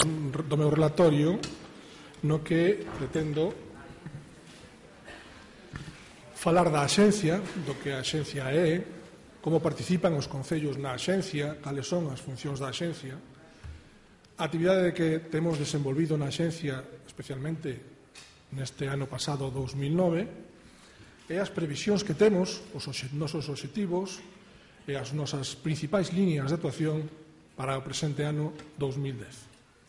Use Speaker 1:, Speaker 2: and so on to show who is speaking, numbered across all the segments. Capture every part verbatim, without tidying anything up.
Speaker 1: do meu relatorio, no que pretendo falar da axencia, do que a axencia é, como participan os concellos na axencia, cales son as funcións da axencia, a actividade que temos desenvolvido na axencia, especialmente neste ano pasado, dous mil nove, e as previsións que temos, os nosos obxectivos e as nosas principais líneas de actuación para o presente ano dous mil dez.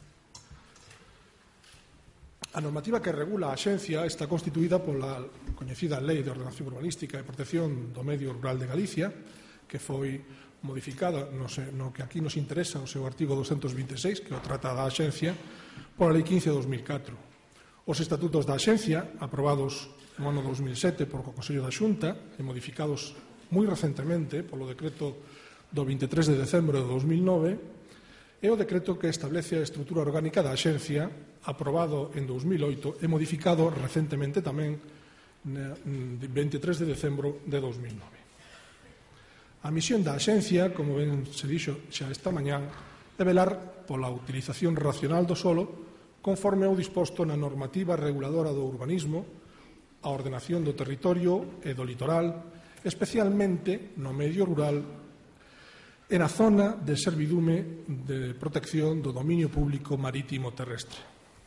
Speaker 1: A normativa que regula a axencia está constituída pola coñecida Lei de Ordenación Urbanística e Protección do Medio Rural de Galicia, que foi modificada no, no que aquí nos interesa o seu artigo doscientos vinte e seis, que o trata da axencia, pola Lei quince de dos mil catro. Os estatutos da axencia, aprobados no ano dous mil sete por o Consello da Xunta e modificados moi recentemente polo decreto do vinte e tres de decembro de dos mil nove, é o decreto que establece a estrutura orgánica da axencia, aprobado en dous mil oito e modificado recentemente tamén no vinte e tres de decembro de dous mil nove. A misión da axencia, como ben se dixo xa esta mañá, é velar pola utilización racional do solo conforme ao disposto na normativa reguladora do urbanismo, a ordenación do territorio e do litoral, especialmente no medio rural e na zona de servidume de protección do dominio público marítimo terrestre.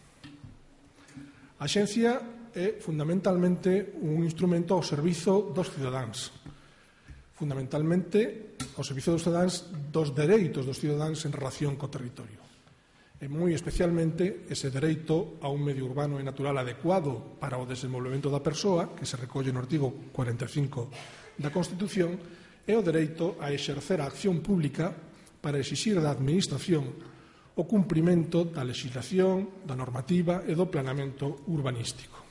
Speaker 1: A axencia é fundamentalmente un instrumento ao servizo dos cidadáns, fundamentalmente ao servizo dos cidadáns dos dereitos dos cidadáns en relación co territorio. E moi especialmente ese dereito a un medio urbano e natural adecuado para o desenvolvemento da persoa, que se recolle no artigo cuarenta e cinco da Constitución, e o dereito a exercer a acción pública para exixir da Administración o cumprimento da legislación, da normativa e do planeamento urbanístico.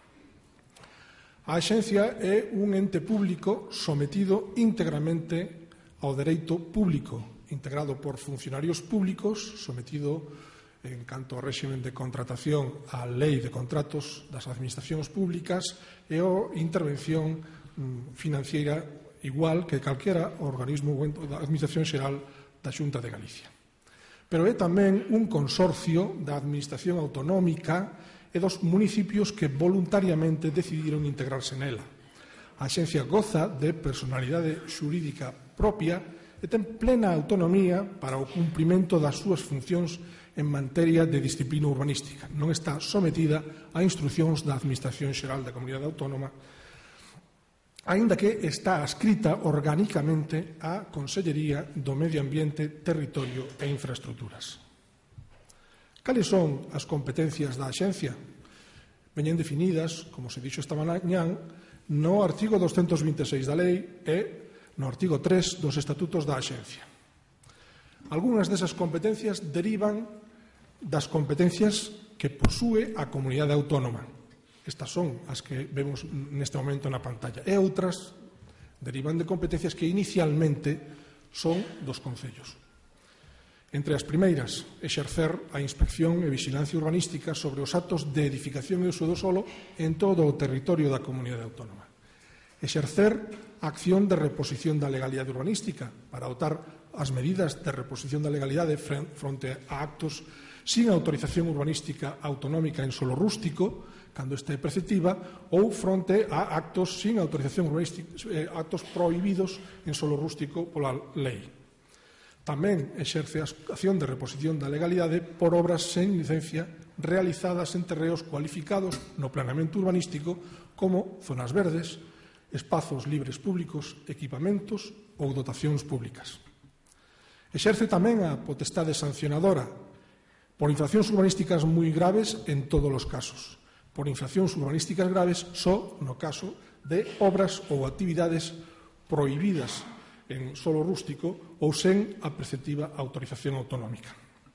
Speaker 1: A axencia é un ente público sometido íntegramente ao dereito público, integrado por funcionarios públicos, sometido en canto ao réximen de contratación á lei de contratos das administracións públicas e a intervención financiera igual que calquera organismo da Administración Xeral da Xunta de Galicia. Pero é tamén un consorcio da Administración Autonómica e dos municipios que voluntariamente decidiron integrarse nela. A axencia goza de personalidade xurídica propia e ten plena autonomía para o cumprimento das súas funcións en materia de disciplina urbanística. Non está sometida a instruccións da Administración Xeral da Comunidade Autónoma, aínda que está adscrita orgánicamente á Consellería do Medio Ambiente, Territorio e Infraestructuras. Cales son as competencias da axencia? Veñen definidas, como se dixo esta mañá, no artigo doscientos vinte e seis da lei e no artigo tres dos estatutos da axencia. Algúnas desas competencias derivan das competencias que posúe a comunidade autónoma. Estas son as que vemos neste momento na pantalla. E outras derivan de competencias que inicialmente son dos concellos. Entre as primeiras, exercer a inspección e vigilancia urbanística sobre os actos de edificación e uso do solo en todo o territorio da comunidade autónoma. Exercer a acción de reposición da legalidade urbanística para adoptar as medidas de reposición da legalidade fronte a actos sin autorización urbanística autonómica en solo rústico, cando esta é preceptiva, ou fronte a actos sin autorización urbanística, eh, actos prohibidos en solo rústico pola lei. Tamén exerce a acción de reposición da legalidade por obras sen licencia realizadas en terreos cualificados no planeamento urbanístico como zonas verdes, espazos libres públicos, equipamentos ou dotacións públicas. Exerce tamén a potestade sancionadora por infraccións urbanísticas moi graves en todos os casos, por infraccións urbanísticas graves só no caso de obras ou actividades prohibidas en solo rústico ou sen a preceptiva autorización autonómica.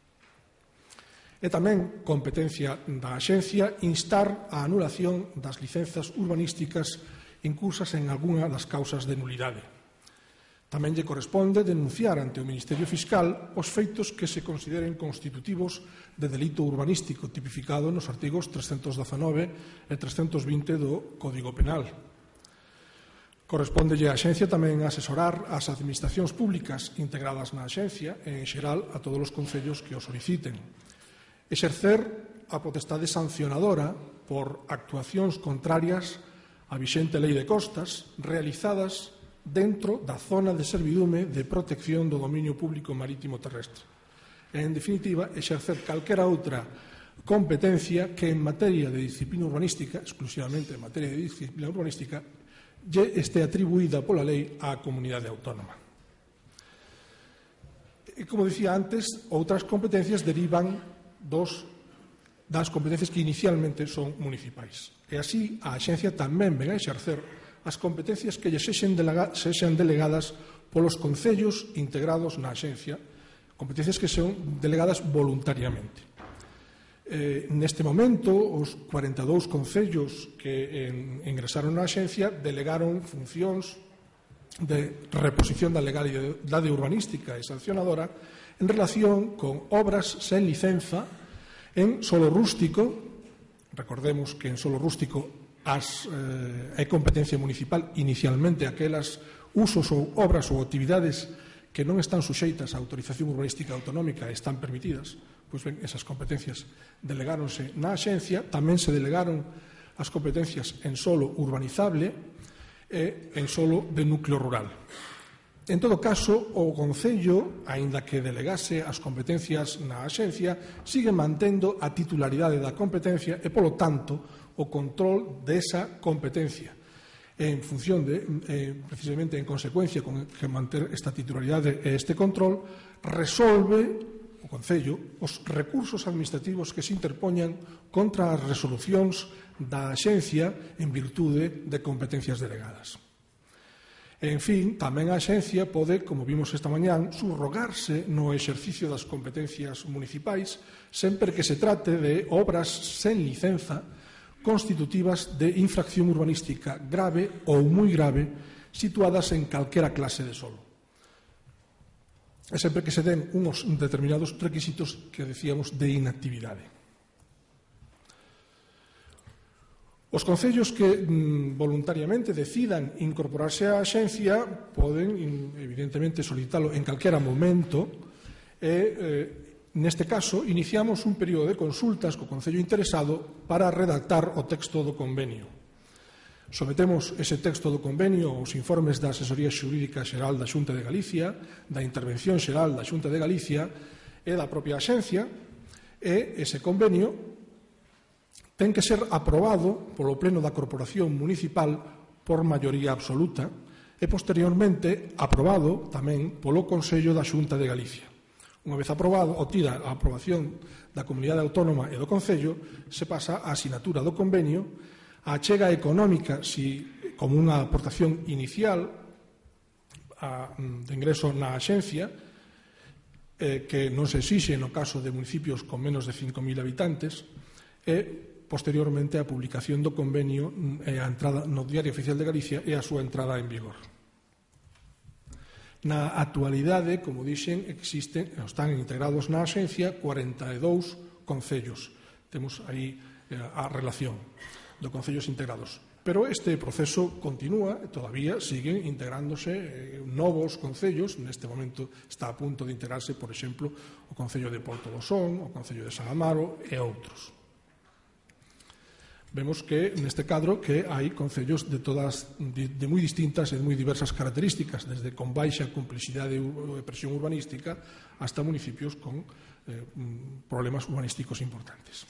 Speaker 1: É tamén competencia da axencia instar a anulación das licenzas urbanísticas incursas en algunha das causas de nulidade. Tamén lle corresponde denunciar ante o Ministerio Fiscal os feitos que se consideren constitutivos de delito urbanístico tipificado nos artigos trescentos dezanove e trescentos vinte do Código Penal. Correspóndelle á axencia tamén asesorar as administracións públicas integradas na axencia e, en xeral, a todos os concellos que o soliciten. exercer a potestade sancionadora por actuacións contrarias á vixente Lei de Costas realizadas dentro da zona de servidume de protección do dominio público marítimo terrestre. E, en definitiva, exercer calquera outra competencia que en materia de disciplina urbanística, exclusivamente en materia de disciplina urbanística, lle este atribuída pola lei á comunidade autónoma. E, como dicía antes, outras competencias derivan dos, das competencias que inicialmente son municipais. E así, a Axencia tamén ven a exercer as competencias que lle sexen, delega, sexen delegadas polos concellos integrados na Axencia, competencias que son delegadas voluntariamente. Eh, neste momento, os cuarenta e dous concellos que en, ingresaron na Axencia delegaron funcións de reposición da legalidade urbanística e sancionadora en relación con obras sen licenza en solo rústico. Recordemos que en solo rústico as, eh, é competencia municipal inicialmente aquelas usos ou obras ou actividades que non están suxeitas á autorización urbanística autonómica e están permitidas. Pois ben, esas competencias delegáronse na Axencia, tamén se delegaron as competencias en solo urbanizable e en solo de núcleo rural. En todo caso, o Concello, aínda que delegase as competencias na Axencia, sigue mantendo a titularidade da competencia e, polo tanto, o control desa competencia. En función de, eh, precisamente en consecuencia con que manter esta titularidade e este control, resolve o Concello os recursos administrativos que se interpoñan contra as resolucións da Axencia en virtude de competencias delegadas. En fin, tamén a Axencia pode, como vimos esta mañán, subrogarse no exercicio das competencias municipais sempre que se trate de obras sen licenza constitutivas de infracción urbanística grave ou moi grave situadas en calquera clase de solo. E sempre que se den unos determinados requisitos que decíamos de inactividade. Os concellos que mm, voluntariamente decidan incorporarse á Axencia poden, evidentemente, solicitalo en calquera momento e, eh, neste caso, iniciamos un período de consultas co concello interesado para redactar o texto do convenio. Sometemos ese texto do convenio aos informes da Asesoría Xurídica Xeral da Xunta de Galicia, da Intervención Xeral da Xunta de Galicia e da propia Axencia, e ese convenio ten que ser aprobado polo Pleno da Corporación Municipal por maioría absoluta e, posteriormente, aprobado tamén polo Consello da Xunta de Galicia. Unha vez aprobado, obtida a aprobación da Comunidade Autónoma e do Concello, se pasa á asinatura do convenio, a achega económica, si, como unha aportación inicial a, de ingreso na Axencia, eh, que non se exixe no caso de municipios con menos de cinco mil habitantes, e, posteriormente, a publicación do convenio e a entrada no Diario Oficial de Galicia e a súa entrada en vigor. Na actualidade, como dixen, existen, están integrados na Axencia cuarenta e dous concellos. Temos aí a relación de concellos integrados. Pero este proceso continúa e todavía siguen integrándose novos concellos. Neste momento está a punto de integrarse, por exemplo, o Concello de Porto do Son, o Concello de San Amaro e outros. Vemos que neste cadro que hai concellos de todas de, de moi distintas e de moi diversas características, desde con baixa complexidade e presión urbanística hasta municipios con eh, problemas urbanísticos importantes.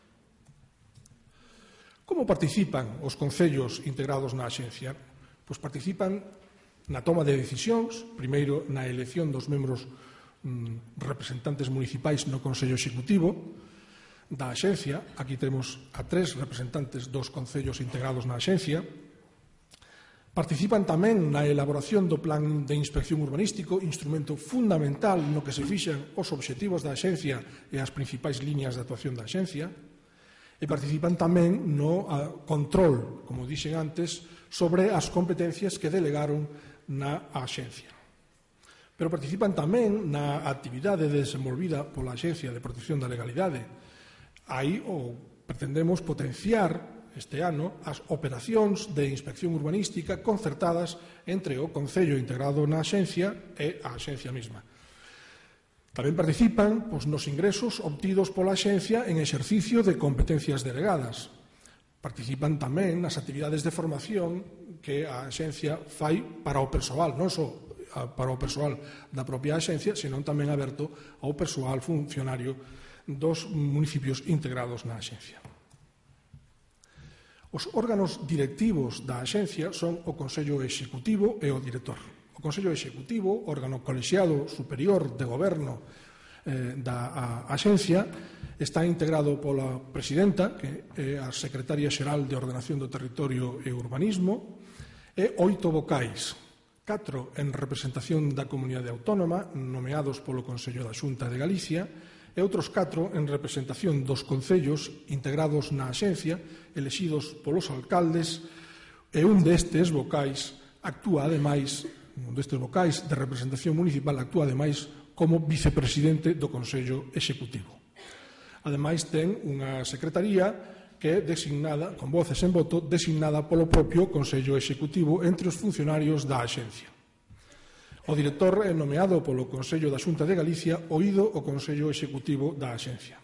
Speaker 1: Como participan os concellos integrados na Axencia? Pois participan na toma de decisións, primeiro na elección dos membros mm, representantes municipais no Consello Executivo da Axencia. Aquí temos a tres representantes dos concellos integrados na Axencia. Participan tamén na elaboración do Plan de Inspección Urbanístico, instrumento fundamental no que se fixan os obxectivos da Axencia e as principais liñas de actuación da Axencia. E participan tamén no control, como dixen antes, sobre as competencias que delegaron na Axencia. Pero participan tamén na actividade desenvolvida pola Axencia de Protección da Legalidade. Aí o pretendemos potenciar este ano as operacións de inspección urbanística concertadas entre o Concello integrado na Axencia e a Axencia mesma. Tamén participan pois, nos ingresos obtidos pola Axencia en exercicio de competencias delegadas. Participan tamén nas actividades de formación que a Axencia fai para o persoal, non só para o persoal da propia Axencia, senón tamén aberto ao persoal funcionario dos municipios integrados na Axencia. Os órganos directivos da Axencia son o Consello Executivo e o Director. O Consello Executivo, órgano colexiado superior de goberno eh, da Axencia, está integrado pola presidenta, que é a secretaria xeral de Ordenación do Territorio e Urbanismo, e oito vocais, catro en representación da Comunidade Autónoma, nomeados polo Consello da Xunta de Galicia, e outros catro en representación dos concellos integrados na Axencia, elexidos polos alcaldes, e un destes vocais actúa, ademais, un destes vocais de representación municipal actúa, ademais, como vicepresidente do Consello Executivo. Ademais, ten unha secretaría que é designada, con voces en voto, designada polo propio Consello Executivo entre os funcionarios da Axencia. O director é nomeado polo Consello da Xunta de Galicia, oído o Consello Executivo da Axencia.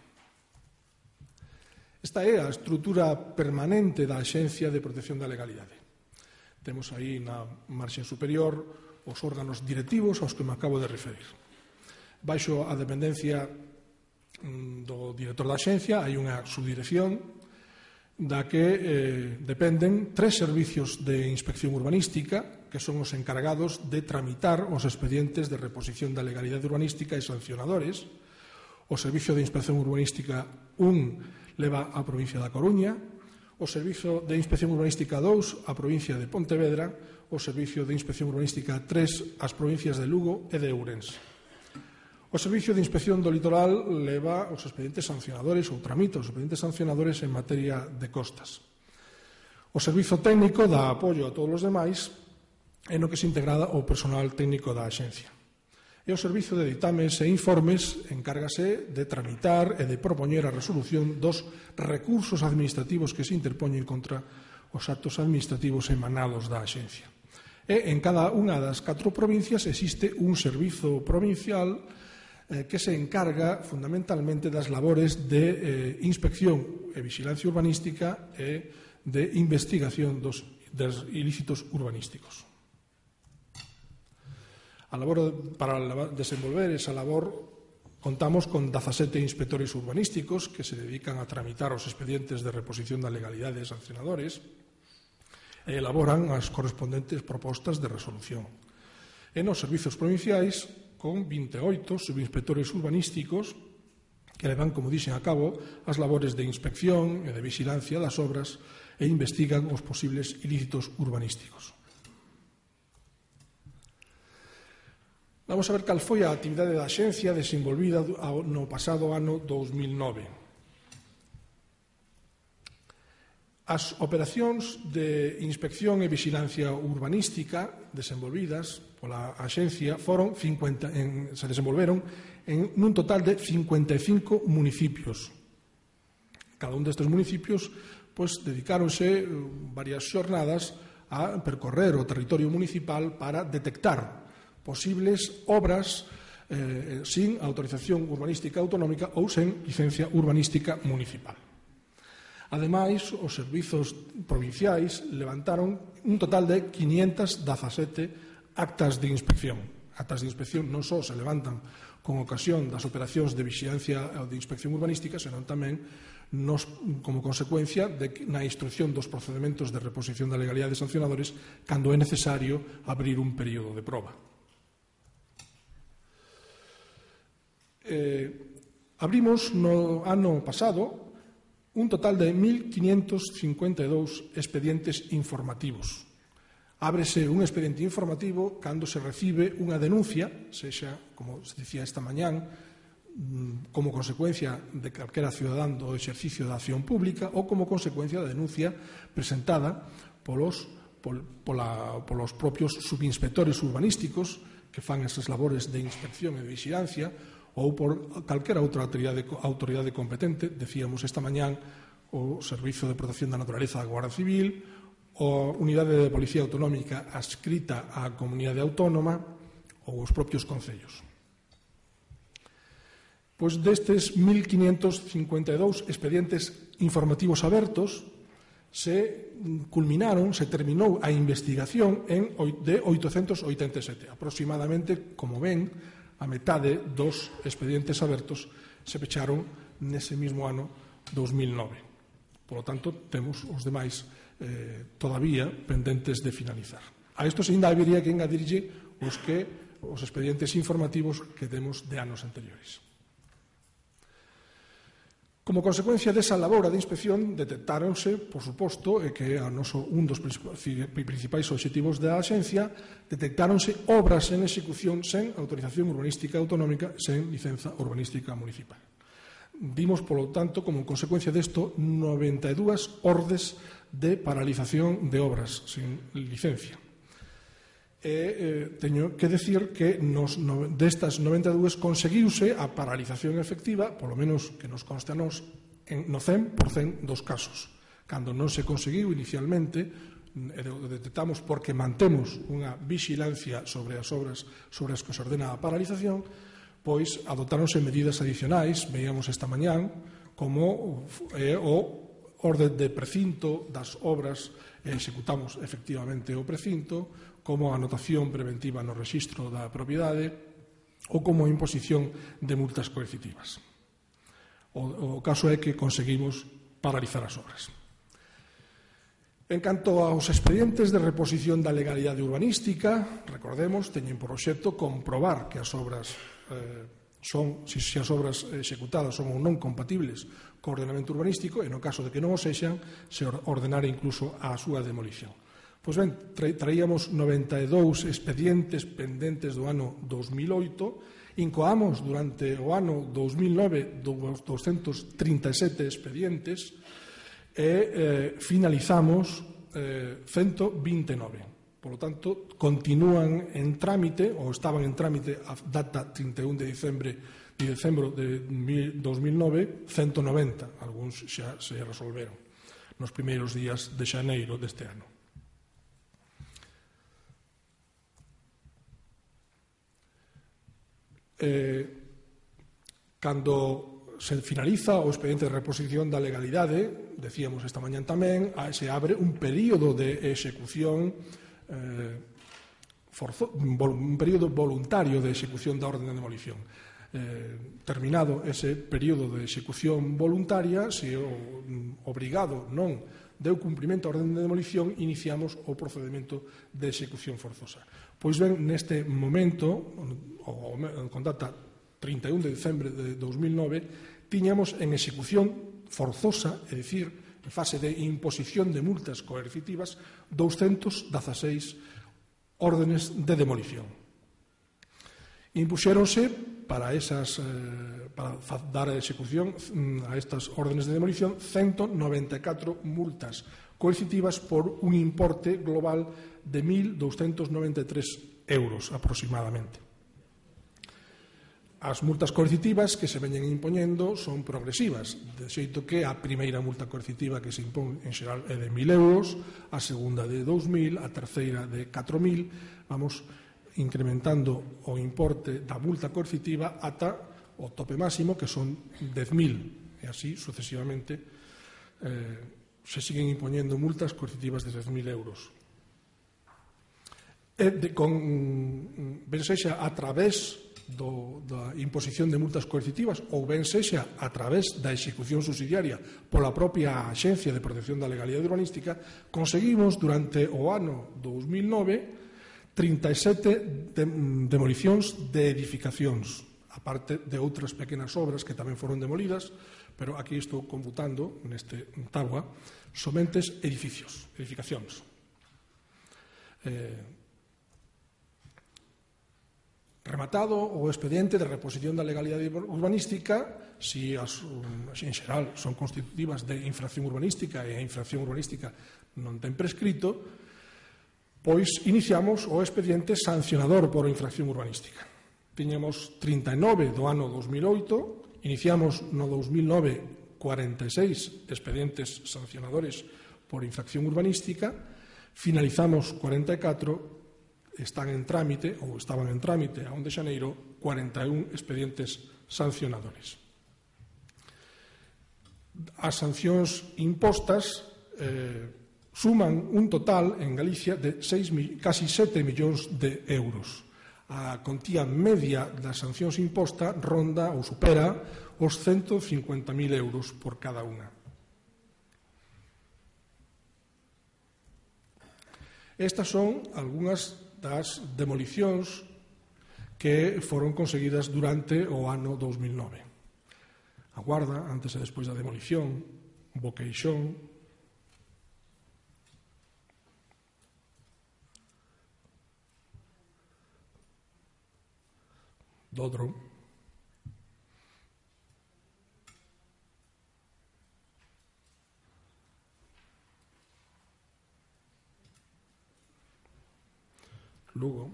Speaker 1: Esta é a estrutura permanente da Axencia de Protección da Legalidade. Temos aí na marxe superior os órganos directivos aos que me acabo de referir. Baixo a dependencia do director da Axencia hai unha subdirección da que eh, dependen tres servicios de inspección urbanística que son os encargados de tramitar os expedientes de reposición da legalidade urbanística e sancionadores. O Servicio de Inspección Urbanística un leva a provincia da Coruña, o Servicio de Inspección Urbanística dous a provincia de Pontevedra, o Servicio de Inspección Urbanística tres as provincias de Lugo e de Ourense. O Servicio de Inspección do Litoral leva os expedientes sancionadores ou tramita os expedientes sancionadores en materia de costas. O Servizo Técnico dá apoio a todos os demais e no que se integra o personal técnico da Axencia. E o Servizo de Ditames e Informes encárgase de tramitar e de propoñer a resolución dos recursos administrativos que se interpoñen contra os actos administrativos emanados da Axencia. E en cada unha das catro provincias existe un servizo provincial que se encarga fundamentalmente das labores de eh, inspección e vigilancia urbanística e de investigación dos, dos ilícitos urbanísticos. A labor, para desenvolver esa labor contamos con dezasete inspectores urbanísticos que se dedican a tramitar os expedientes de reposición da legalidade de sancionadores e elaboran as correspondentes propostas de resolución. E nos servizos provinciais con vinte e oito subinspectores urbanísticos que levan, como dixen, a cabo as labores de inspección e de vigilancia das obras e investigan os posibles ilícitos urbanísticos. Vamos a ver cal foi a actividade da Axencia desenvolvida no pasado ano dous mil nove. As operacións de inspección e vigilancia urbanística desenvolvidas pola Axencia foron cincuenta, en, se desenvolveron en un total de cincuenta e cinco municipios. Cada un destes municipios pues, dedicáronse varias xornadas a percorrer o territorio municipal para detectar posibles obras eh, sin autorización urbanística autonómica ou sen licencia urbanística municipal. Ademais, os servizos provinciais levantaron un total de quinientas dezasete actas de inspección. Actas de inspección non só se levantan con ocasión das operacións de vigilancia ou de inspección urbanística, senón tamén nos, como consecuencia de que, na instrucción dos procedementos de reposición da legalidade de sancionadores cando é necesario abrir un período de proba. Eh, abrimos no ano pasado un total de mil quinientos cincuenta e dous expedientes informativos. Ábrese un expediente informativo cando se recibe unha denuncia, sexa, como se dicía esta mañán, como consecuencia de calquera cidadán do exercicio da acción pública ou como consecuencia da denuncia presentada polos, pol, pola, polos propios subinspectores urbanísticos que fan esas labores de inspección e de vigilancia ou por calquera outra autoridade, autoridade competente, decíamos esta mañán o Servizo de Protección da Naturaleza da Guardia Civil, a Unidade de Policía Autonómica adscrita á Comunidade Autónoma ou os propios concellos. Pois destes mil quiñentos cincuenta e dous expedientes informativos abertos se culminaron, se terminou a investigación en de oitocentos oitenta e sete. Aproximadamente, como ven, a metade dos expedientes abertos se pecharon nese mismo ano dous mil nove. Por lo tanto, temos os demais eh, todavía pendentes de finalizar. A isto ainda habería que engadirlle os que os expedientes informativos que temos de anos anteriores. Como consecuencia desa labora de inspección, detectáronse, por suposto, e que é noso, un dos principais obxectivos da axencia, detectáronse obras en execución sen autorización urbanística autonómica, sen licenza urbanística municipal. Dimos, polo tanto, como consecuencia desto, noventa e dúas ordes de paralización de obras sin licencia. E eh, teño que decir que nos, no, destas noventa e dúas conseguiuse a paralización efectiva, polo menos que nos conste a nos, en, no cen por cento dos casos. Cando non se conseguiu inicialmente, e o detectamos porque mantemos unha vigilancia sobre as obras sobre as que se ordena a paralización, pois adotáronse medidas adicionais, veíamos esta mañán, como eh, o orde de precinto das obras, e executamos efectivamente o precinto, como a anotación preventiva no rexistro da propiedade ou como a imposición de multas coercitivas. O, o caso é que conseguimos paralizar as obras. En canto aos expedientes de reposición da legalidade urbanística, recordemos, teñen por obxecto comprobar que as obras eh, son, se as obras executadas son ou non compatibles co ordenamento urbanístico, e no caso de que non o sexan, se ordenara incluso a súa demolición. Pois ben, traíamos noventa e dous expedientes pendentes do ano dos mil oito, incoamos durante o ano dos mil nove doscentos trinta e sete expedientes e eh, finalizamos eh, ciento vinte e nove. Por lo tanto, continúan en trámite, ou estaban en trámite a data trinta e un de diciembre de decembro de dos mil nove, ciento noventa. Algúns xa se resolveron nos primeiros días de xaneiro deste ano. Eh, cando se finaliza o expediente de reposición da legalidade, decíamos esta mañán tamén, se abre un período de execución eh, forzo, un período voluntario de execución da orden de demolición. Eh, terminado ese período de execución voluntaria, se o obrigado non deu cumprimento á orden de demolición, iniciamos o procedimento de execución forzosa. Pois ben, neste momento, o, con data trinta e un de diciembre de dos mil nove, tiñamos en execución forzosa, é dicir, en fase de imposición de multas coercitivas, doscientos dieciséis órdenes de demolición. Impuxéronse para, esas, eh, para dar a execución a estas órdenes de demolición ciento noventa e catro multas coercitivas por un importe global de mil doscientos noventa e tres euros aproximadamente. As multas coercitivas que se veñen impoñendo son progresivas, de xeito que a primeira multa coercitiva que se impón en xeral é de mil euros, a segunda de dous mil, a terceira de catro mil, vamos incrementando o importe da multa coercitiva ata o tope máximo, que son dez mil, e así sucesivamente eh, se siguen impoñendo multas coercitivas de dez mil euros. E de, con, ben sexa a través do, da imposición de multas coercitivas ou ben sexa a través da execución subsidiaria pola propia Axencia de Protección da Legalidade Urbanística, conseguimos durante o ano dos mil nove trinta e sete de, demolicións de edificacións, aparte de outras pequenas obras que tamén foron demolidas, pero aquí estou computando neste tabua somentes edificios, edificacións. Eh, rematado o expediente de reposición da legalidade urbanística, si as, en xeral son constitutivas de infracción urbanística e a infracción urbanística non ten prescrito, pois iniciamos o expediente sancionador por infracción urbanística. Tiñamos trinta e nove do ano dos mil oito, iniciamos no dos mil nove cuarenta e seis expedientes sancionadores por infracción urbanística, finalizamos cuarenta e catro, están en trámite, ou estaban en trámite a un de xaneiro, cuarenta e un expedientes sancionadores. As sancións impostas eh, suman un total en Galicia de seis, casi sete millóns de euros. A contía media das sancións impostas ronda ou supera os ciento cincuenta mil euros por cada unha. Estas son algunhas das demolicións que foron conseguidas durante o ano dous mil nove. A Guarda, antes e despois da demolición, Boqueixón, Dodro, Lugo,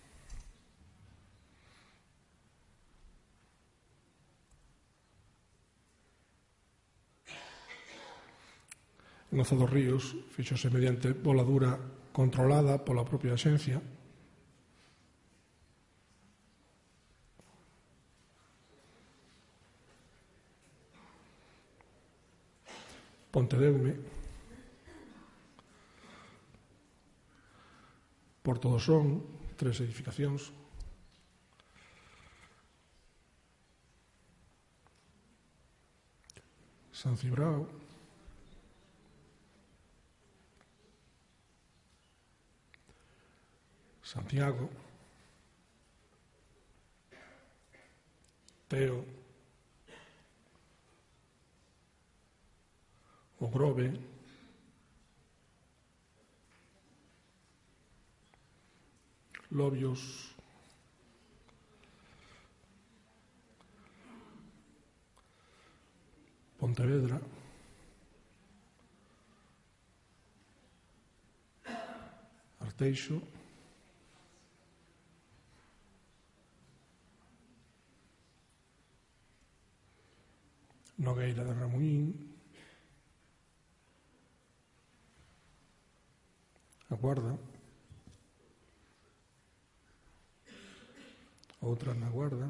Speaker 1: en Oza dos Ríos fíxose mediante voladura controlada pola propia axencia. Pontedeume, Porto do Son, tres edificacións. San Cibrao, Santiago, Teo, O Grove, Lobios, Pontevedra, Arteixo, Nogueira de Ramuín, A Guarda, outra na Guarda,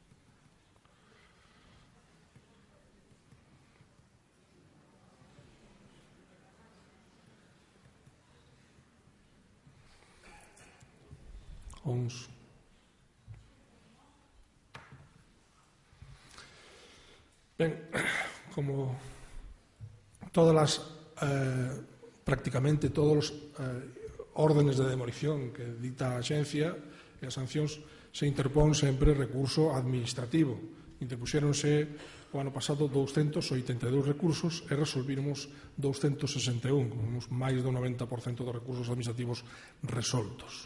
Speaker 1: Ons, ben, como todas las eh, prácticamente todos os eh, órdenes de demolición que dicta a axencia e as sancións se interpón sempre recurso administrativo. Interpuxéronse o ano pasado douscentos oitenta e dous recursos e resolvimos douscentos sesenta e un, con máis do noventa por cento dos recursos administrativos resoltos.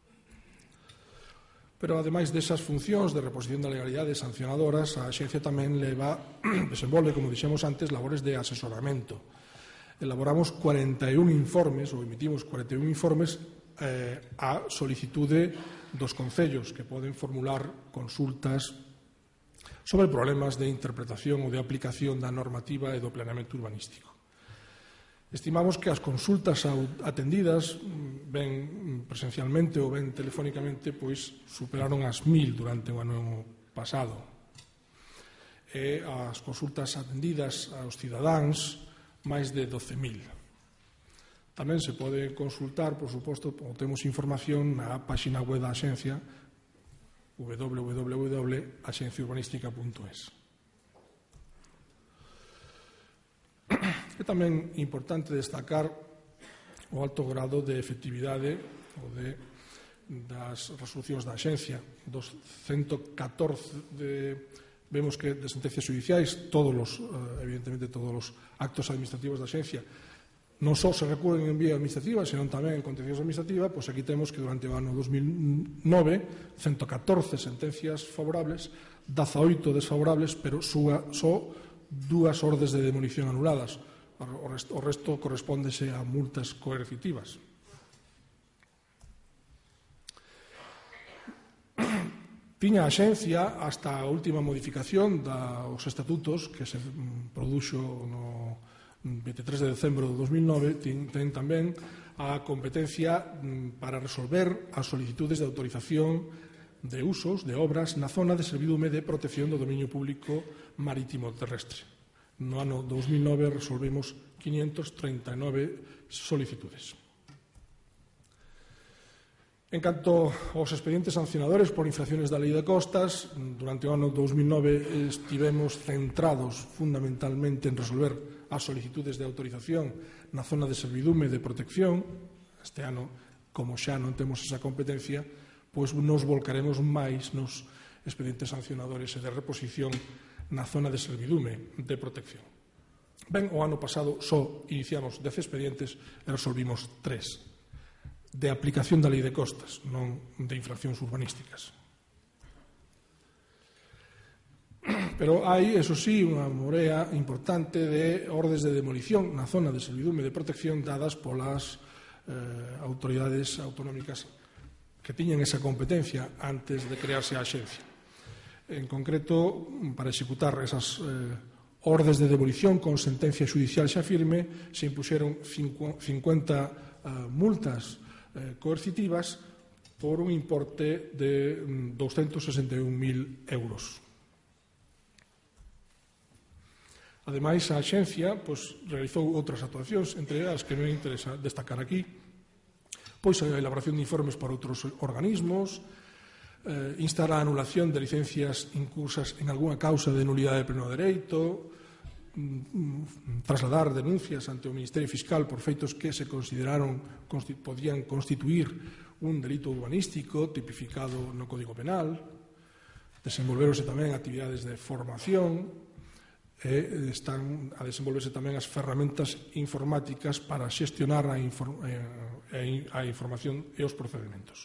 Speaker 1: Pero, ademais desas funcións de reposición da legalidade sancionadoras, a axencia tamén leva, desenvolve, como dixemos antes, labores de asesoramento. Elaboramos cuarenta e un informes, ou emitimos cuarenta e un informes eh, a solicitude dos concellos que poden formular consultas sobre problemas de interpretación ou de aplicación da normativa e do planeamento urbanístico. Estimamos que as consultas atendidas, ben presencialmente ou ben telefónicamente, pois superaron as mil durante o ano pasado. E as consultas atendidas aos cidadáns, máis de doce mil. Tamén se pode consultar, por suposto, ou temos información na página web da axencia w w w punto axencia urbanística punto es. É tamén importante destacar o alto grado de efectividade ou de, das resolucións da axencia. Dos ciento catorce de, vemos que de sentencias judiciais, todos los, evidentemente todos os actos administrativos da axencia non só se recurren en vía administrativa, senón tamén en contencioso administrativa, pois aquí temos que durante o ano dos mil nove ciento catorce sentencias favorables, dezaoito desfavorables, pero só dúas ordes de demolición anuladas. O resto, o resto correspóndese a multas coercitivas. Tiña a axencia hasta a última modificación dos estatutos que se produxo no veintitrés de decembro de dos mil nove, ten, ten tamén a competencia para resolver as solicitudes de autorización de usos, de obras, na zona de servidume de protección do dominio público marítimo terrestre. No ano dous mil nove resolvemos quinientas trinta e nove solicitudes. En canto aos expedientes sancionadores por infracciones da Lei de Costas, durante o ano dous mil nove estivemos centrados fundamentalmente en resolver as solicitudes de autorización na zona de servidume de protección. Este ano, como xa non temos esa competencia, pois nos volcaremos máis nos expedientes sancionadores e de reposición na zona de servidume de protección. Ben, o ano pasado só iniciamos dez expedientes e resolvimos tres de aplicación da Lei de Costas, non de infraccións urbanísticas. Pero hai, eso sí, unha morea importante de ordes de demolición na zona de servidume de protección dadas polas eh, autoridades autonómicas que tiñen esa competencia antes de crearse a axencia. En concreto, para executar esas eh, ordes de demolición con sentencia xudicial xa firme, se impuxeron cincuenta eh, multas eh, coercitivas por un importe de doscientos sesenta e un mil euros. Ademais, a axencia pois, realizou outras actuacións, entre as que me interesa destacar aquí, pois a elaboración de informes para outros organismos, eh, instar a anulación de licencias incursas en algunha causa de nulidade de pleno dereito, mm, trasladar denuncias ante o Ministerio Fiscal por feitos que se consideraron consti podían constituir un delito urbanístico tipificado no Código Penal, desenvolveronse tamén actividades de formación, e están a desenvolverse tamén as ferramentas informáticas para xestionar a, infor a información e os procedementos.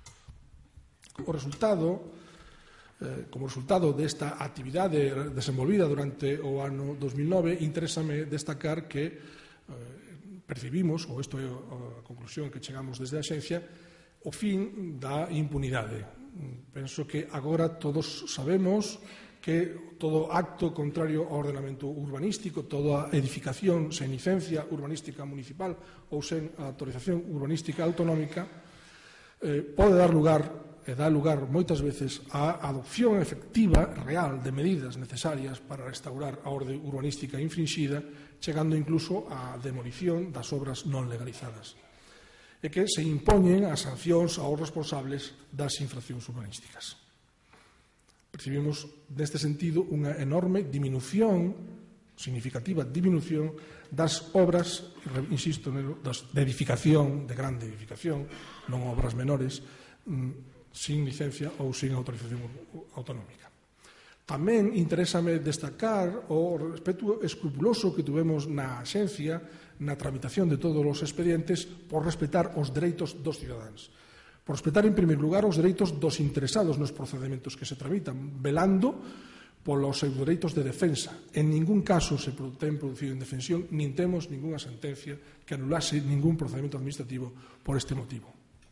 Speaker 1: O resultado, eh, como resultado desta actividade desenvolvida durante o ano dos mil nove, interésame destacar que eh, percibimos, ou isto é a conclusión que chegamos desde a Axencia, o fin da impunidade. Penso que agora todos sabemos que todo acto contrario ao ordenamento urbanístico, toda edificación sen licencia urbanística municipal ou sen autorización urbanística autonómica eh, pode dar lugar e dá lugar moitas veces á adopción efectiva, real, de medidas necesarias para restaurar a orde urbanística infringida, chegando incluso á demolición das obras non legalizadas, e que se impoñen as sancións aos responsables das infraccións urbanísticas. Percibimos, neste sentido, unha enorme diminución, significativa diminución, das obras, insisto, das, de edificación, de grande edificación, non obras menores, sin licencia ou sin autorización autonómica. Tamén interésame destacar o respeto escrupuloso que tuvemos na Axencia na tramitación de todos os expedientes por respetar os dereitos dos cidadáns. Por respetar, en primeiro lugar, os dereitos dos interesados nos procedementos que se tramitan, velando polos seus dereitos de defensa. En ningún caso se ten producido indefensión, nin temos ninguna sentencia que anulase ningún procedimento administrativo por este motivo.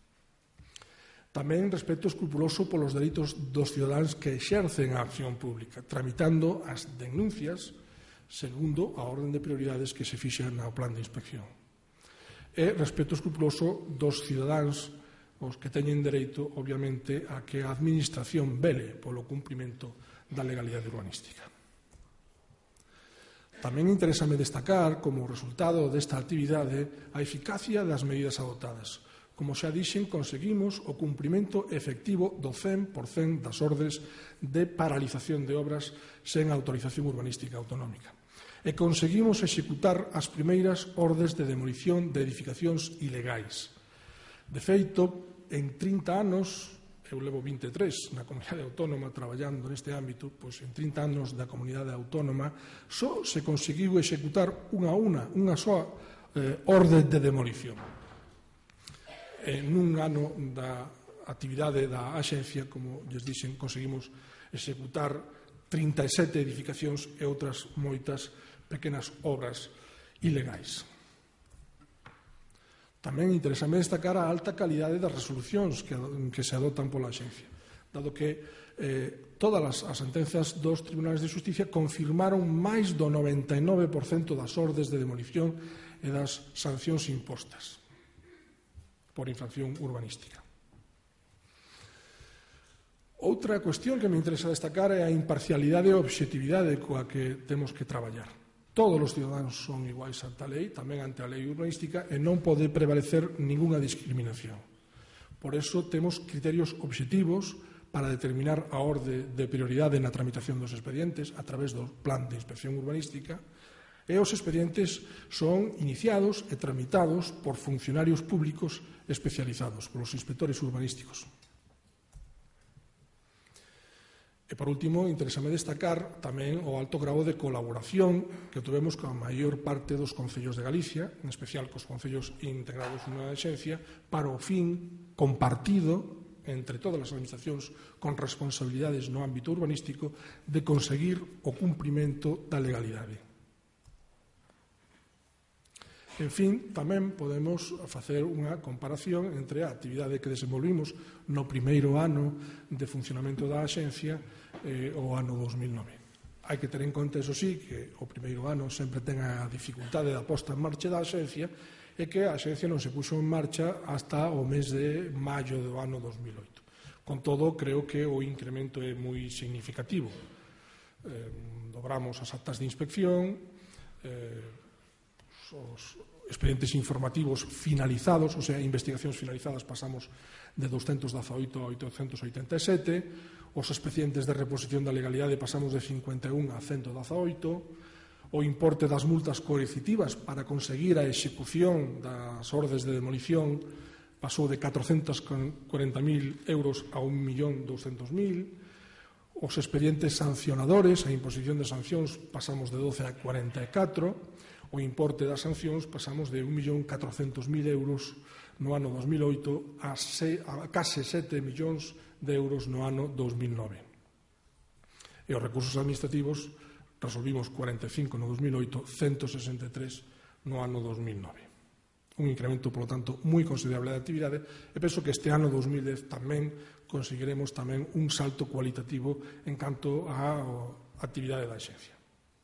Speaker 1: Tamén respeto escrupuloso polos dereitos dos cidadáns que exercen a acción pública, tramitando as denuncias segundo a orden de prioridades que se fixan no plan de inspección. E respeto escrupuloso dos cidadáns os que teñen dereito, obviamente, a que a Administración vele polo cumprimento da legalidade urbanística. Tamén interésame destacar, como resultado desta actividade, a eficacia das medidas adoptadas. Como xa dixen, conseguimos o cumprimento efectivo do cen por cento das ordes de paralización de obras sen autorización urbanística autonómica. E conseguimos executar as primeiras ordes de demolición de edificacións ilegais. De feito, en trinta anos, eu levo vinte e tres na comunidade autónoma traballando neste ámbito, pois en trinta anos da comunidade autónoma só se conseguiu executar unha a unha, unha soa eh, orde de demolición. En un ano da actividade da Axencia, como lles dixen, conseguimos executar trinta e sete edificacións e outras moitas pequenas obras ilegais. Tamén interésame destacar a alta calidade das resolucións que, que se adoptan pola Axencia, dado que eh, todas as, as sentencias dos tribunais de justicia confirmaron máis do noventa e nove por cento das ordes de demolición e das sancións impostas por infracción urbanística. Outra cuestión que me interesa destacar é a imparcialidade e a obxectividade coa que temos que traballar. Todos os cidadáns son iguais ante a lei, tamén ante a lei urbanística, e non pode prevalecer ningunha discriminación. Por eso temos criterios obxectivos para determinar a orde de prioridade na tramitación dos expedientes a través do plan de inspección urbanística, e os expedientes son iniciados e tramitados por funcionarios públicos especializados, polos inspectores urbanísticos. E, por último, interésame destacar tamén o alto grado de colaboración que tuvemos coa maior parte dos concellos de Galicia, en especial cos concellos integrados nunha axencia, para o fin compartido entre todas as administracións con responsabilidades no ámbito urbanístico de conseguir o cumprimento da legalidade. En fin, tamén podemos facer unha comparación entre a actividade que desenvolvimos no primeiro ano de funcionamento da axencia e o ano dos mil nove. Hai que ter en conta, eso sí, que o primeiro ano sempre ten a dificultade da posta en marcha da axencia e que a axencia non se puxo en marcha hasta o mes de maio do ano dos mil oito. Con todo, creo que o incremento é moi significativo. Eh, dobramos as actas de inspección, eh, os expedientes informativos finalizados, o sea, investigacións finalizadas, pasamos de doscientos dezaoito a oitocentos oitenta e sete, os expedientes de reposición da legalidade pasamos de cincuenta e un a ciento dezaoito, o importe das multas coercitivas para conseguir a execución das ordes de demolición pasou de catrocentos cuarenta mil euros a un millón doscientos mil, os expedientes sancionadores, a imposición de sancións, pasamos de doce a cuarenta e catro, o importe das sancións pasamos de un millón catrocentos mil euros no ano dos mil oito a, se, a case sete millóns de euros no ano dos mil nove. E os recursos administrativos resolvimos cuarenta e cinco no dos mil oito, ciento sesenta e tres no ano dos mil nove. Un incremento, polo tanto, moi considerable de actividade, e penso que este ano dos mil dez tamén conseguiremos tamén un salto cualitativo en canto á actividade da axencia.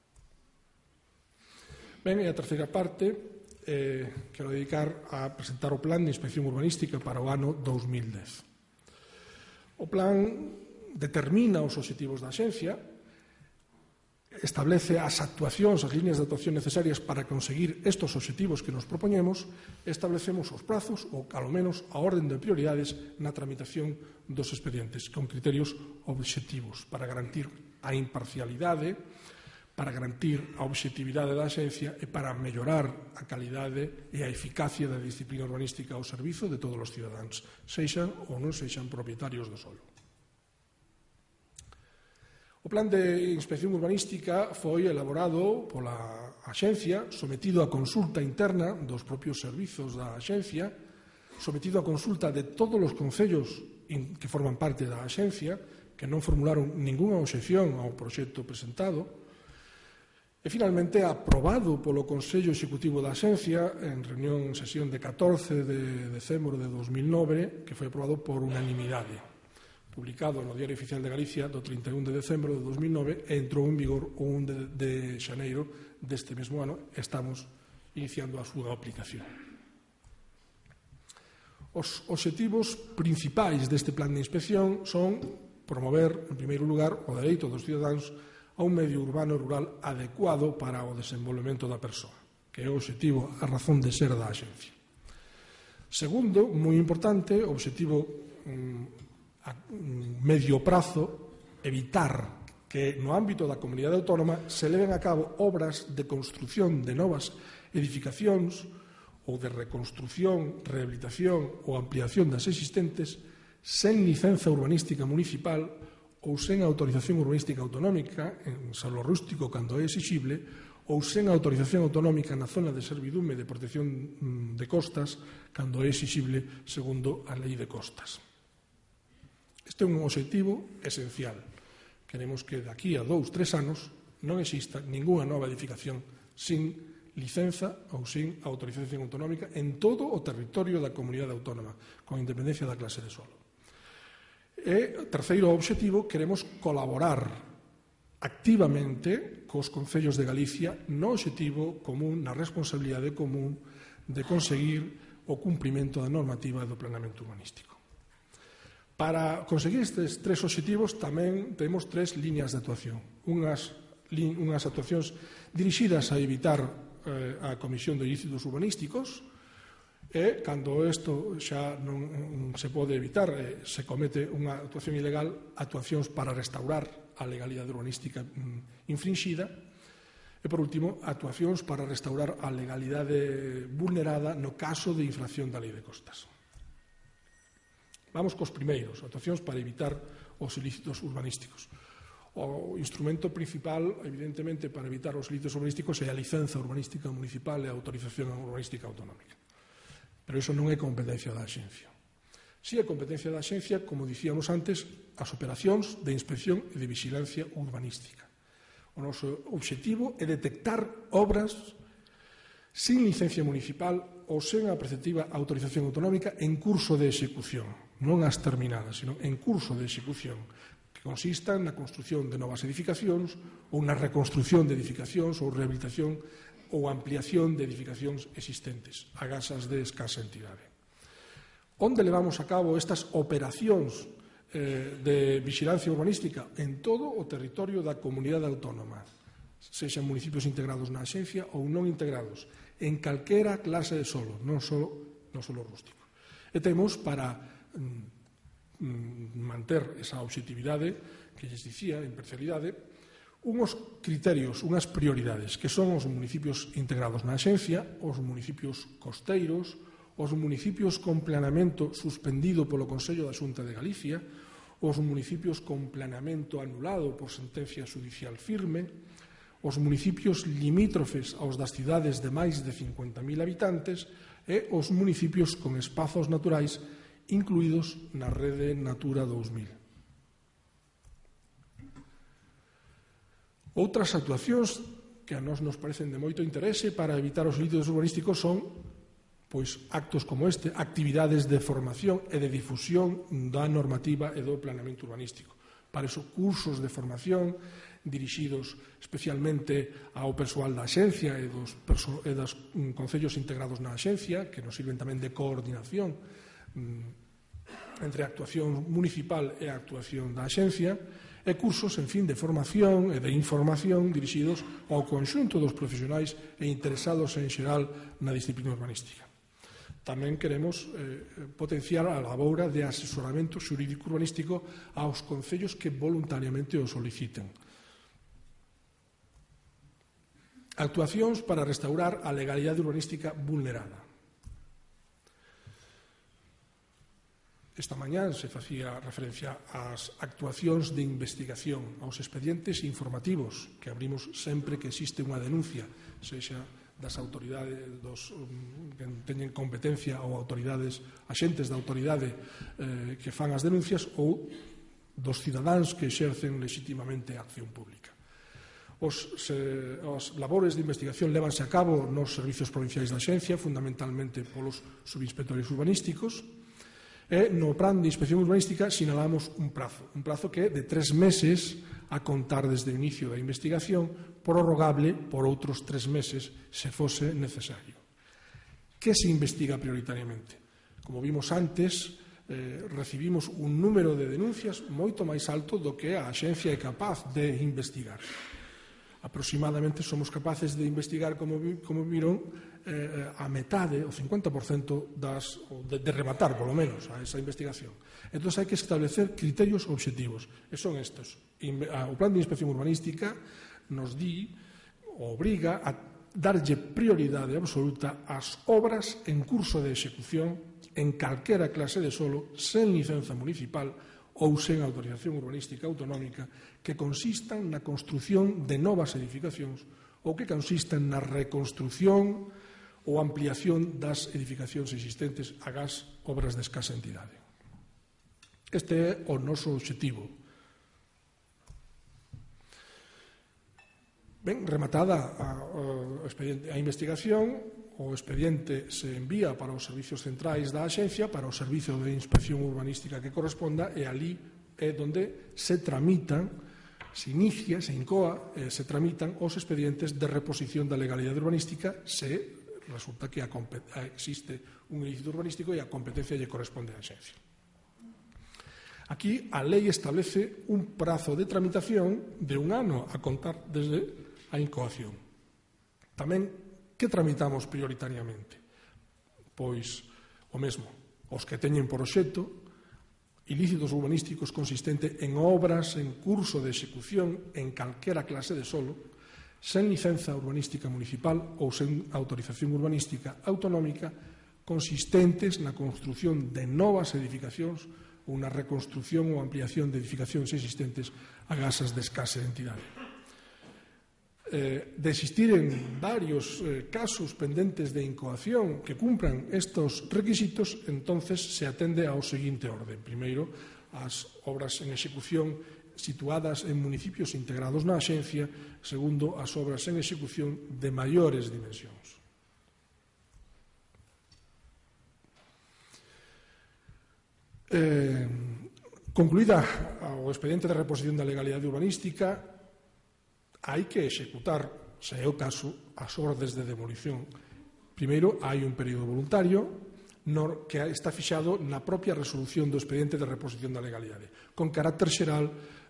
Speaker 1: Ben, e a terceira parte eh, quero dedicar a presentar o plan de inspección urbanística para o ano dos mil dez. O plan determina os obxectivos da axencia, establece as actuacións, as líneas de actuación necesarias para conseguir estes obxectivos que nos propoñemos, establecemos os prazos ou, ao menos, a orden de prioridades na tramitación dos expedientes, con criterios obxectivos para garantir a imparcialidade, para garantir a obxectividade da axencia e para mellorar a calidade e a eficacia da disciplina urbanística ao servizo de todos os cidadáns, sexan ou non sexan propietarios do solo. O plan de inspección urbanística foi elaborado pola axencia, sometido a consulta interna dos propios servizos da axencia, sometido a consulta de todos os concellos que forman parte da axencia, que non formularon ningunha obxección ao proxecto presentado, e finalmente aprobado polo Consello Executivo da Axencia en reunión en sesión de catorce de decembro de dos mil nove, que foi aprobado por unanimidade, publicado no Diario Oficial de Galicia do trinta e un de decembro de dos mil nove e entrou en vigor o un de, de xaneiro deste mesmo ano. Estamos iniciando a súa aplicación. Os obxectivos principais deste plan de inspección son promover, en primeiro lugar, o dereito dos cidadáns a un medio urbano e rural adecuado para o desenvolvemento da persoa, que é o obxectivo, a razón de ser da axencia. Segundo, moi importante, o obxectivo mm, a medio prazo, evitar que no ámbito da comunidade autónoma se leven a cabo obras de construción de novas edificacións ou de reconstrución, rehabilitación ou ampliación das existentes sen licenza urbanística municipal ou sen autorización urbanística autonómica en solo rústico cando é exixible, ou sen autorización autonómica na zona de servidume de protección de costas cando é exixible segundo a lei de costas. Este é un obxectivo esencial. Queremos que daqui a dous, tres anos non exista ningunha nova edificación sin licenza ou sin autorización autonómica en todo o territorio da comunidade autónoma, con independencia da clase de solo. E, terceiro obxectivo, queremos colaborar activamente cos concellos de Galicia no obxectivo común, na responsabilidade común de conseguir o cumprimento da normativa do planeamento urbanístico. Para conseguir estes tres obxectivos tamén temos tres líneas de actuación. Unhas, unhas actuacións dirixidas a evitar eh, a comisión de ilícitos urbanísticos, e, cando isto xa non se pode evitar, eh, se comete unha actuación ilegal, actuacións para restaurar a legalidade urbanística mm, infringida, e, por último, actuacións para restaurar a legalidade vulnerada no caso de infracción da lei de costas. Vamos cos primeiros, actuacións para evitar os ilícitos urbanísticos. O instrumento principal, evidentemente, para evitar os ilícitos urbanísticos é a licenza urbanística municipal e a autorización urbanística autonómica. Pero iso non é competencia da Axencia. Si é competencia da Axencia, como dicíamos antes, as operacións de inspección e de vigilancia urbanística. O noso obxectivo é detectar obras sin licencia municipal ou sen a preceptiva autorización autonómica en curso de execución, non as terminadas, sino en curso de execución, que consistan na construción de novas edificacións ou na reconstrucción de edificacións ou rehabilitación ou ampliación de edificacións existentes, agasas de escasa entidade. Onde levamos a cabo estas operacións eh, de vigilancia urbanística? En todo o territorio da comunidade autónoma, sexan municipios integrados na Axencia ou non integrados, en calquera clase de solo, non só no solo rústico. E temos para mm, manter esa obxectividade que lles dicía, imparcialidade, unhos criterios, unhas prioridades, que son os municipios integrados na Axencia, os municipios costeiros, os municipios con planeamento suspendido polo Consello da Xunta de Galicia, os municipios con planeamento anulado por sentencia judicial firme, os municipios limítrofes aos das cidades de máis de cincuenta mil habitantes e os municipios con espazos naturais incluídos na rede Natura dous mil. Outras actuacións que a nós nos parecen de moito interese para evitar os ilícitos urbanísticos son pois, actos como este, actividades de formación e de difusión da normativa e do planeamento urbanístico. Para iso, cursos de formación dirixidos especialmente ao persoal da Axencia e dos, e dos um, concellos integrados na Axencia, que nos sirven tamén de coordinación um, entre a actuación municipal e a actuación da Axencia, e cursos, en fin, de formación e de información dirixidos ao conxunto dos profesionais e interesados en xeral na disciplina urbanística. Tamén queremos eh, potenciar a labora de asesoramento xurídico urbanístico aos concellos que voluntariamente o soliciten. Actuacións para restaurar a legalidade urbanística vulnerada. Esta mañá se facía referencia ás actuacións de investigación, aos expedientes informativos que abrimos sempre que existe unha denuncia, sexa das autoridades dos, um, que teñen competencia ou autoridades, axentes da autoridade eh, que fan as denuncias ou dos cidadáns que exercen legitimamente a acción pública. Os, se, os labores de investigación levanse a cabo nos servicios provinciais da Axencia, fundamentalmente polos subinspectores urbanísticos, e no plan de inspección urbanística sinalamos un prazo, un prazo que é de tres meses a contar desde o inicio da investigación, prorrogable por outros tres meses se fose necesario. Que se investiga prioritariamente? Como vimos antes, eh, recibimos un número de denuncias moito máis alto do que a Axencia é capaz de investigar. Aproximadamente somos capaces de investigar, como, como viron, eh, a metade, o cincuenta por cento das, de, de rematar, polo menos, a esa investigación. Entón, hai que establecer criterios obxectivos, e son estes. O plan de inspección urbanística nos di, obriga a darlle prioridade absoluta ás obras en curso de execución en calquera clase de solo, sen licenza municipal ou sen autorización urbanística autonómica, que consistan na construción de novas edificacións ou que consistan na reconstrucción ou ampliación das edificacións existentes agás obras de escasa entidade. Este é o noso obxectivo. Ben, rematada a, a, a investigación, o expediente se envía para os servicios centrais da Axencia, para o servicio de inspección urbanística que corresponda, e ali é onde se tramitan, se inicia, se incoa, eh, se tramitan os expedientes de reposición da legalidade urbanística se resulta que a, existe un ilícito urbanístico e a competencia lle corresponde á Axencia. Aquí a lei establece un prazo de tramitación de un ano a contar desde a incoación. Tamén, que tramitamos prioritariamente? Pois o mesmo, os que teñen por obxecto ilícitos urbanísticos consistente en obras en curso de execución en calquera clase de solo, sen licenza urbanística municipal ou sen autorización urbanística autonómica, consistentes na construción de novas edificacións ou na reconstrución ou ampliación de edificacións existentes a gasas de escasa entidade. Eh, de existiren varios eh, casos pendentes de incoación que cumpran estos requisitos, entonces se atende ao seguinte orden. Primeiro, as obras en execución situadas en municipios integrados na axencia. Segundo, as obras en execución de maiores dimensións. Eh, concluída o expediente de reposición da legalidade urbanística, hai que executar, se é o caso, as ordes de demolición. Primeiro, hai un período voluntario que está fixado na propia resolución do expediente de reposición da legalidade. Con carácter xeral,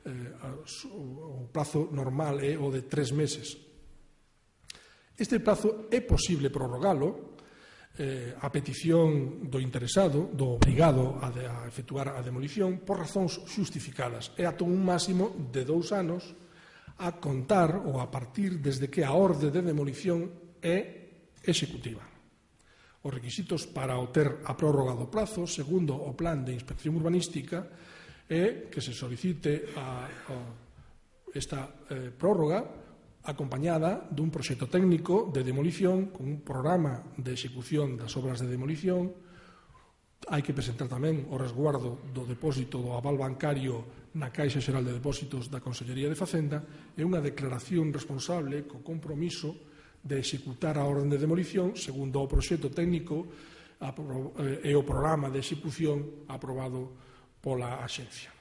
Speaker 1: o prazo normal é o de tres meses. Este prazo é posible prorrogalo a petición do interesado, do obrigado a efectuar a demolición, por razóns xustificadas, e ata un máximo de dous anos a contar ou a partir desde que a orde de demolición é executiva. Os requisitos para obter a prórroga do prazo, segundo o plan de inspección urbanística, é que se solicite a, a esta eh, prórroga acompañada dun proxecto técnico de demolición con un programa de execución das obras de demolición. Hai que presentar tamén o resguardo do depósito do aval bancario na Caixa Xeral de Depósitos da Consellería de Facenda e unha declaración responsable co compromiso de executar a orden de demolición segundo o proxecto técnico e o programa de execución aprobado pola axencia.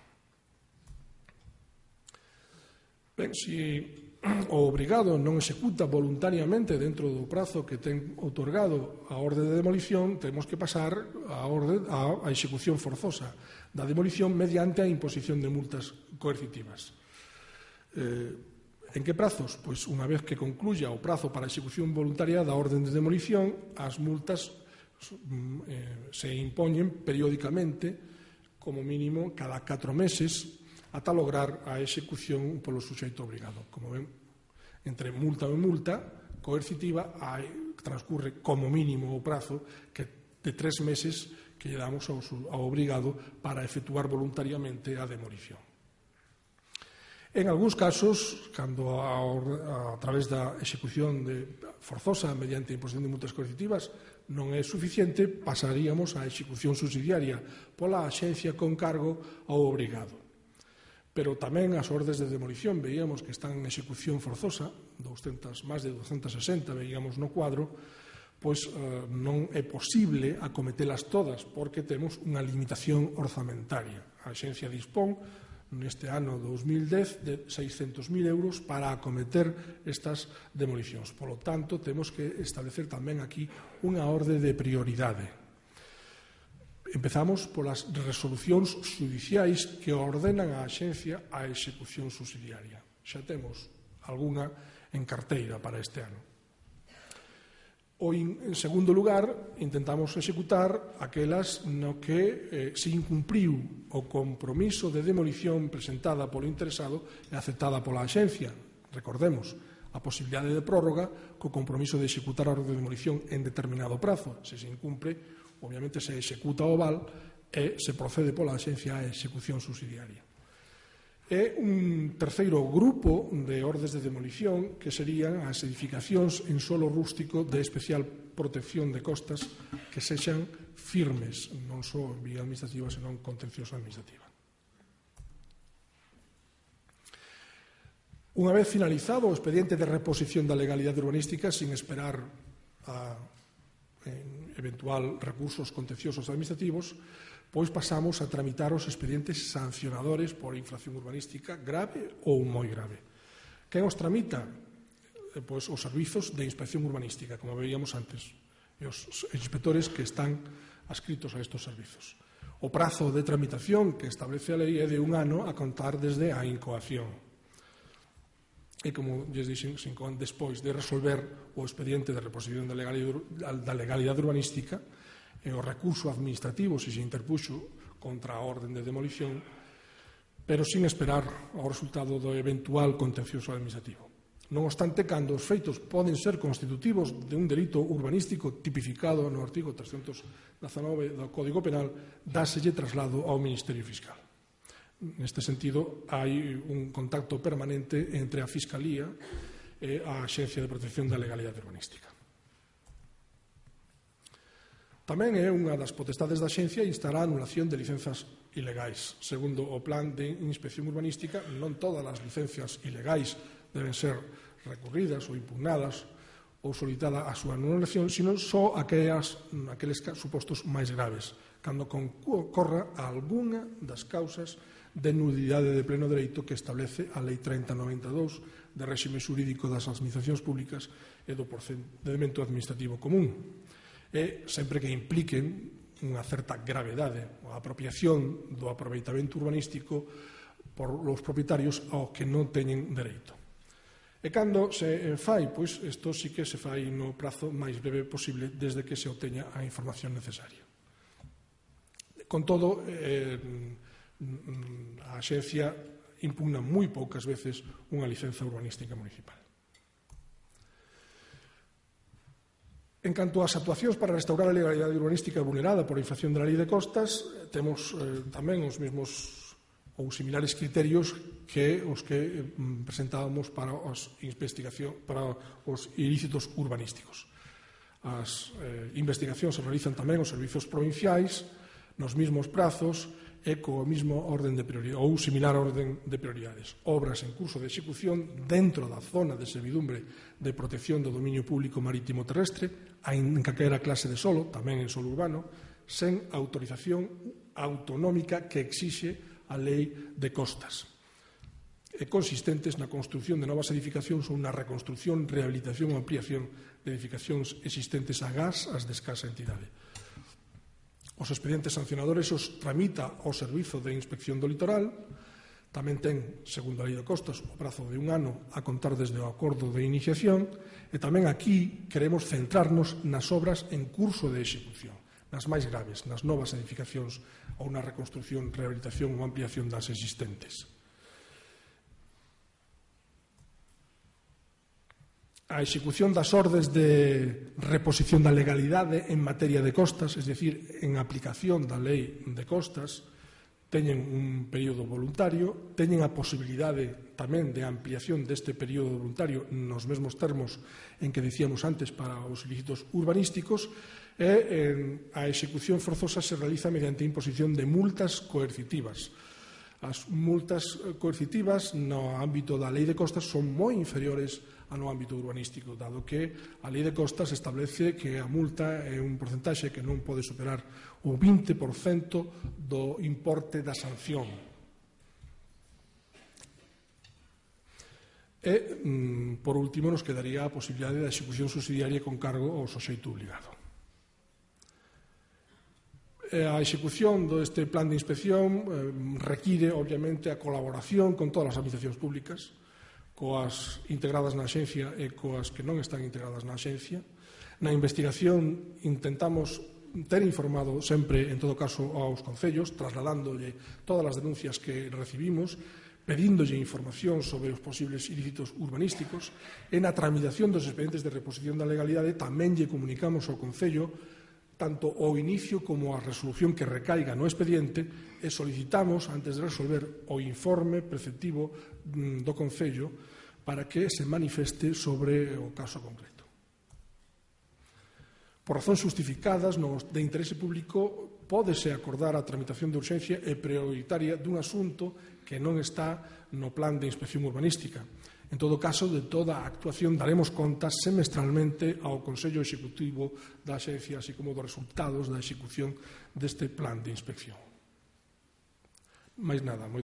Speaker 1: Ben, se o obrigado non executa voluntariamente dentro do prazo que ten outorgado a orde de demolición, temos que pasar a, orde, a, a execución forzosa da demolición mediante a imposición de multas coercitivas. Eh, en que prazos? Pois unha vez que concluya o prazo para a execución voluntaria da orde de demolición, as multas eh, se impoñen periódicamente, como mínimo cada catro meses, ata lograr a execución polo suxeito obrigado. Como ven, entre multa e multa coercitiva hai, transcurre como mínimo o prazo que de tres meses que lle damos ao, ao obrigado para efectuar voluntariamente a demolición. En algúns casos, cando a, a, a través da execución de, forzosa mediante a imposición de multas coercitivas non é suficiente, pasaríamos á execución subsidiaria pola axencia con cargo ao obrigado. Pero tamén as ordes de demolición veíamos que están en execución forzosa, doscientas, máis de doscientas sesenta veíamos no cuadro, pois eh, non é posible acometelas todas porque temos unha limitación orzamentaria. A axencia dispón neste ano dos mil dez de seiscentos mil euros para acometer estas demolicións. Polo tanto, temos que establecer tamén aquí unha orde de prioridade. Empezamos polas resolucións xudiciais que ordenan á axencia a execución subsidiaria. Xa temos algunha en carteira para este ano. O in, en segundo lugar, intentamos executar aquelas no que eh, se incumpriu o compromiso de demolición presentada polo interesado e aceptada pola axencia. Recordemos, a posibilidade de prórroga co compromiso de executar a orde de demolición en determinado prazo. Se se incumpre, obviamente se executa o aval e se procede pola axencia a execución subsidiaria. E un terceiro grupo de ordes de demolición que serían as edificacións en solo rústico de especial protección de costas que sexan firmes, non só en vía administrativa, senón contenciosa administrativa. Unha vez finalizado o expediente de reposición da legalidade urbanística, sin esperar a en eventual recursos contenciosos administrativos, pois pasamos a tramitar os expedientes sancionadores por infracción urbanística grave ou moi grave. Quen os tramita? Pois os servizos de inspección urbanística, como veíamos antes, e os inspectores que están adscritos a estes servizos. O prazo de tramitación que establece a lei é de un ano a contar desde a incoación. E, como lles dixen, cinco anos despois de resolver o expediente de reposición da legalidade, da legalidade urbanística e o recurso administrativo se se interpuxo contra a orden de demolición, pero sin esperar ao resultado do eventual contencioso administrativo. Non obstante, cando os feitos poden ser constitutivos de un delito urbanístico tipificado no artigo trescentos dezanove do Código Penal, dáselle traslado ao Ministerio Fiscal. Neste sentido, hai un contacto permanente entre a Fiscalía e a Axencia de Protección da Legalidade Urbanística. Tamén é unha das potestades da Axencia instar a anulación de licenzas ilegais. Segundo o Plan de Inspección Urbanística, non todas as licencias ilegais deben ser recurridas ou impugnadas ou solicitada a súa anulación, sino só aquelas, aqueles supostos máis graves, cando concorra a algunha das causas de nulidade de pleno dereito que establece a Lei trinta noventa e dous de réxime xurídico das administracións públicas e do procedemento administrativo común, e sempre que impliquen unha certa gravedade, a apropiación do aproveitamento urbanístico por os propietarios ao que non teñen dereito. E cando se fai, pois isto sí que se fai no prazo máis breve posible desde que se obteña a información necesaria. Con todo, eh, a Axencia impugna moi poucas veces unha licenza urbanística municipal. En canto ás actuacións para restaurar a legalidade urbanística vulnerada por a infracción da Lei de Costas, temos eh, tamén os mesmos ou similares criterios que os que presentábamos para os investigación para os ilícitos urbanísticos. As eh, investigacións se realizan tamén os servizos provinciais nos mesmos prazos e co mesmo orden de prioridade ou similar orden de prioridades. Obras en curso de execución dentro da zona de servidumbre de protección do dominio público marítimo terrestre en calquera clase de solo, tamén en solo urbano, sen autorización autonómica que exixe a Lei de Costas, e consistentes na construción de novas edificacións ou na reconstrucción, rehabilitación ou ampliación de edificacións existentes agás as de escasa entidade. Os expedientes sancionadores os tramita o Servizo de Inspección do Litoral, tamén ten, segundo a Lei de Costas, o prazo de un ano a contar desde o acordo de iniciación, e tamén aquí queremos centrarnos nas obras en curso de execución, nas máis graves, nas novas edificacións ou na reconstrucción, rehabilitación ou ampliación das existentes. A execución das ordes de reposición da legalidade en materia de costas, es dicir, en aplicación da Lei de Costas, teñen un período voluntario, teñen a posibilidade tamén de ampliación deste período voluntario nos mesmos termos en que dicíamos antes para os ilícitos urbanísticos, e a execución forzosa se realiza mediante imposición de multas coercitivas. As multas coercitivas no ámbito da Lei de Costas son moi inferiores ao no ámbito urbanístico, dado que a Lei de Costas establece que a multa é un porcentaxe que non pode superar o vinte por cento do importe da sanción. E, por último, nos quedaría a posibilidade da execución subsidiaria con cargo ao suxeito obligado. A execución deste plan de inspección require, obviamente, a colaboración con todas as administracións públicas, coas integradas na Axencia e coas que non están integradas na Axencia. Na investigación intentamos ter informado sempre, en todo caso, aos concellos, trasladándolle todas as denuncias que recibimos, pedíndolle información sobre os posibles ilícitos urbanísticos. E na tramitación dos expedientes de reposición da legalidade tamén lle comunicamos ao concello tanto o inicio como a resolución que recaiga no expediente, e solicitamos, antes de resolver, o informe preceptivo do Concello para que se manifeste sobre o caso concreto. Por razóns justificadas de interese público, pódese acordar a tramitación de urxencia e prioritaria dun asunto que non está no plan de inspección urbanística. En todo caso, de toda a actuación daremos conta semestralmente ao Consello Executivo da Axencia, así como dos resultados da execución deste plan de inspección. Máis nada.